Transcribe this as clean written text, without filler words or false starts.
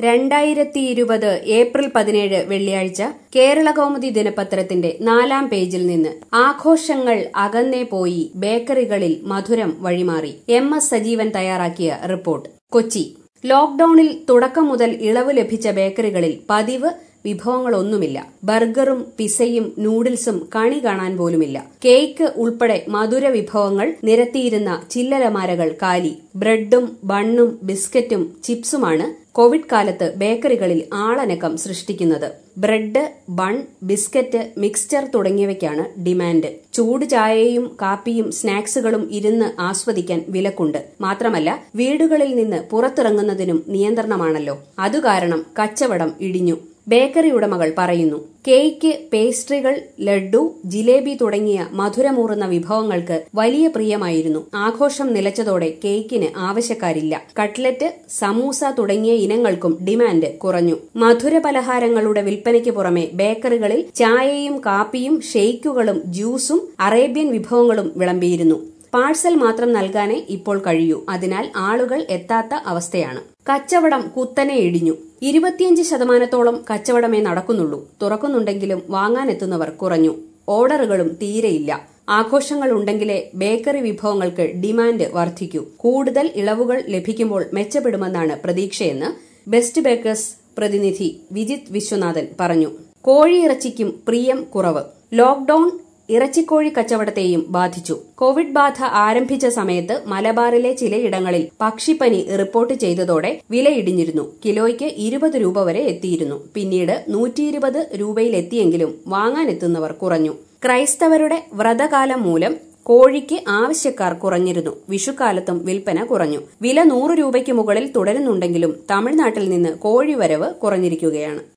2020 April 17 വെള്ളിയാഴ്ച കേരളകൗമുദി ദിനപത്രത്തിന്റെ 4-ാം പേജിൽ നിന്ന് ആഘോഷങ്ങൾ അകന്നേ പോയി, ബേക്കറികളിൽ മധുരം വഴിമാറി. MS സജീവൻ തയ്യാറാക്കിയ റിപ്പോർട്ട്. കൊച്ചി. ലോക്ഡൌണിൽ തുടക്കം മുതൽ ഇളവ് ലഭിച്ച ബേക്കറികളിൽ പതിവ് വിഭവങ്ങളൊന്നുമില്ല. ബർഗറും പിസയും നൂഡിൽസും കണി കാണാൻ പോലുമില്ല. കേക്ക് ഉൾപ്പെടെ മധുര വിഭവങ്ങൾ നിരത്തിയിരുന്ന ചില്ലലമാരകൾ കാലി. ബ്രെഡും ബണ്ണും ബിസ്ക്കറ്റും ചിപ്സുമാണ് കോവിഡ് കാലത്ത് ബേക്കറികളിൽ ആളനക്കം സൃഷ്ടിക്കുന്നത്. ബ്രെഡ്, ബൺ, ബിസ്ക്കറ്റ്, മിക്സ്ചർ തുടങ്ങിയവയ്ക്കാണ് ഡിമാൻഡ്. ചൂട് ചായയും കാപ്പിയും സ്നാക്സുകളും ഇരുന്ന് ആസ്വദിക്കാൻ വിലക്കുണ്ട്. മാത്രമല്ല, വീടുകളിൽ നിന്ന് പുറത്തിറങ്ങുന്നതിനും നിയന്ത്രണമാണല്ലോ. അതുകാരണം കച്ചവടം ഇടിഞ്ഞു. ബേക്കറി ഉടമകൾ പറയുന്നു, കേക്ക്, പേസ്ട്രികൾ, ലഡ്ഡു, ജിലേബി തുടങ്ങിയ മധുരമൂറുന്ന വിഭവങ്ങൾക്ക് വലിയ പ്രിയമായിരുന്നു. ആഘോഷം നിലച്ചതോടെ കേക്കിന് ആവശ്യക്കാരില്ല. കട്ട്ലറ്റ്, സമൂസ തുടങ്ങിയ ഇനങ്ങൾക്കും ഡിമാൻഡ് കുറഞ്ഞു. മധുര പലഹാരങ്ങളുടെ വിൽപ്പനയ്ക്ക് പുറമെ ബേക്കറികളിൽ ചായയും കാപ്പിയും ഷെയ്ക്കുകളും ജ്യൂസും അറേബ്യൻ വിഭവങ്ങളും വിളമ്പിയിരുന്നു. പാഴ്സൽ മാത്രം നൽകാനേ ഇപ്പോൾ കഴിയൂ. അതിനാൽ ആളുകൾ എത്താത്ത അവസ്ഥയാണ്. കച്ചവടം കുത്തനെ ഇടിഞ്ഞു. 25% കച്ചവടമേ നടക്കുന്നുള്ളൂ. തുറക്കുന്നുണ്ടെങ്കിലും വാങ്ങാനെത്തുന്നവർ കുറഞ്ഞു. ഓർഡറുകളും തീരെയില്ല. ആഘോഷങ്ങൾ ഉണ്ടെങ്കിലേ ബേക്കറി വിഭവങ്ങൾക്ക് ഡിമാൻഡ് വർദ്ധിക്കൂ. കൂടുതൽ ഇളവുകൾ ലഭിക്കുമ്പോൾ മെച്ചപ്പെടുമെന്നാണ് പ്രതീക്ഷയെന്ന് ബെസ്റ്റ് ബേക്കേഴ്സ് പ്രതിനിധി വിജിത് വിശ്വനാഥൻ പറഞ്ഞു. കോഴിയിറച്ചിക്കും പ്രിയം കുറവ്. ലോക്ഡൌൺ ഇറച്ചിക്കോഴി കച്ചവടത്തെയും ബാധിച്ചു. കോവിഡ് ബാധ ആരംഭിച്ച സമയത്ത് മലബാറിലെ ചിലയിടങ്ങളിൽ പക്ഷിപ്പനി റിപ്പോർട്ട് ചെയ്തതോടെ വിലയിടിഞ്ഞിരുന്നു. കിലോയ്ക്ക് 20 രൂപ വരെ എത്തിയിരുന്നു. പിന്നീട് 120 രൂപയിലെത്തിയെങ്കിലും വാങ്ങാനെത്തുന്നവർ കുറഞ്ഞു. ക്രൈസ്തവരുടെ വ്രതകാലം മൂലം കോഴിക്ക് ആവശ്യക്കാർ കുറഞ്ഞിരുന്നു. വിഷുക്കാലത്തും വിൽപ്പന കുറഞ്ഞു. വില 100 രൂപയ്ക്ക് മുകളിൽ തുടരുന്നുണ്ടെങ്കിലും തമിഴ്നാട്ടിൽ നിന്ന് കോഴിവരവ് കുറഞ്ഞിരിക്കുകയാണ്.